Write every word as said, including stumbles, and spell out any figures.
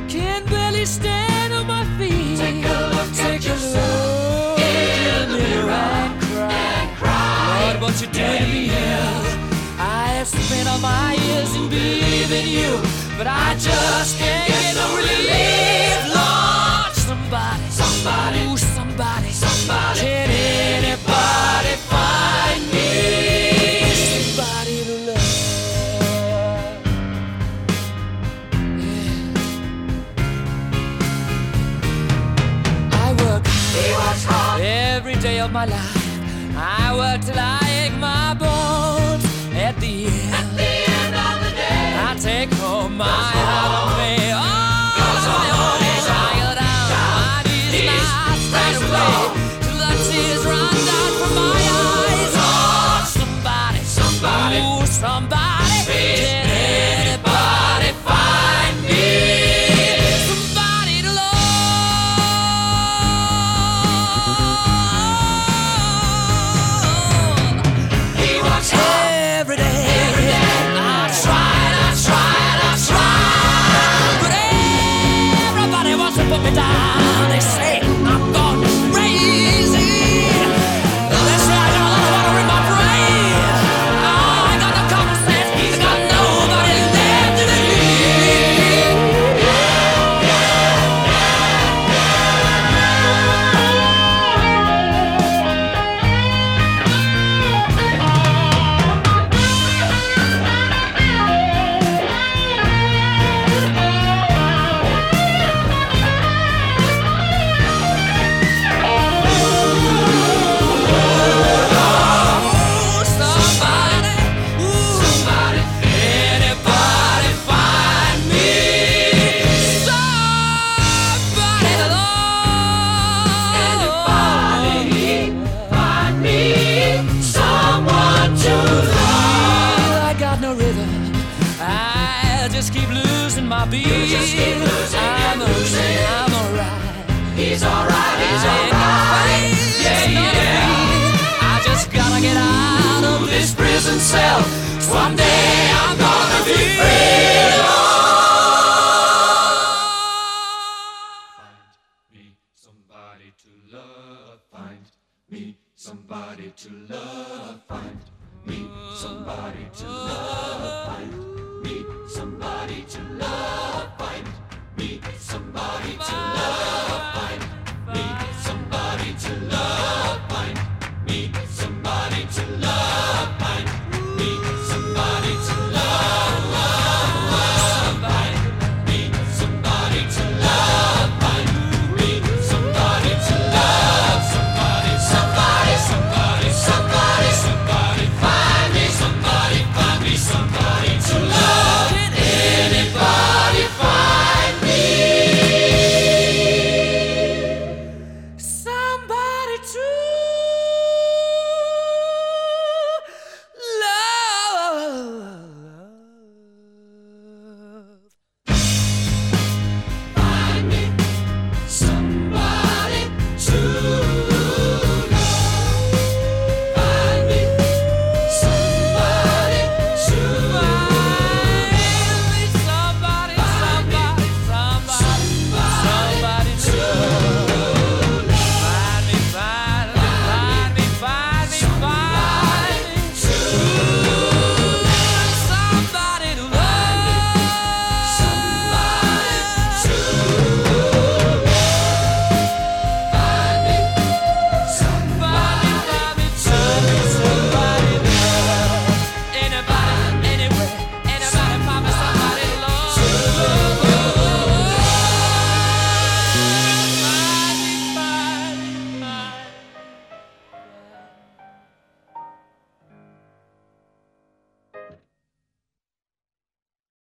can barely stand on my feet. Take a look Take at a yourself look in the mirror and cry. and cry. Lord, what you doing to me? I have spent all my years in believing you, but I just can't get no relief. Lord, somebody, Somebody, ooh, somebody, somebody. can anybody find me somebody to love? Yeah. I work He works hard every day of my life. I work till I ache my bones. At the end, at the end of the day. I take home my hard pay. Oh, I go down my knees and I start to play till the tears run down from my eyes. Oh, somebody, Somebody, ooh, somebody, please, can anybody find me somebody to love? he works hard Every day, every day. I tried, I tried, I tried, but everybody wants to put me down. They say I'm gone crazy. They say I got a lot of water in my brain. I got no common sense. I got nobody left to believe. Ooh, somebody, ooh, Somebody, anybody find me somebody to love? anybody find me someone to love. I got no rhythm. I just keep losing my beat. You just keep losing I'm and okay, losing. I'm alright. He's alright, he's I ain't no alright. face, Yeah, no yeah. feet. I just gotta get out of this prison cell. Someday I'm gonna be free. Find me somebody to love. Find me somebody to love. Find me somebody to love. Find